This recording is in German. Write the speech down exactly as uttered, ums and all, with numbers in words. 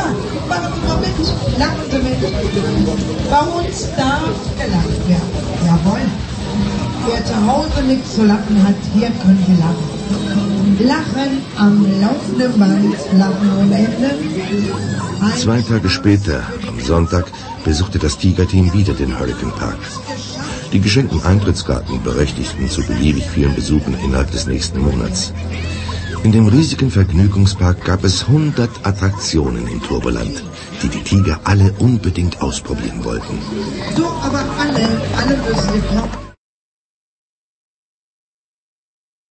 machen Sie mal mit, lachen Sie mit. Bei uns darf gelacht werden. Jawohl. Wer zu Hause nichts zu lachen hat, hier können Sie lachen. Lachen am laufenden Band, lachen ohne Ende. Ein Zwei Tage später, am Sonntag, besuchte das Tiger-Team wieder den Hurricane Park. Die geschenkten Eintrittskarten berechtigten zu beliebig vielen Besuchen innerhalb des nächsten Monats. In dem riesigen Vergnügungspark gab es hundert Attraktionen in Turboland, die die Tiger alle unbedingt ausprobieren wollten. So, aber alle, alle müssen Sie kommen.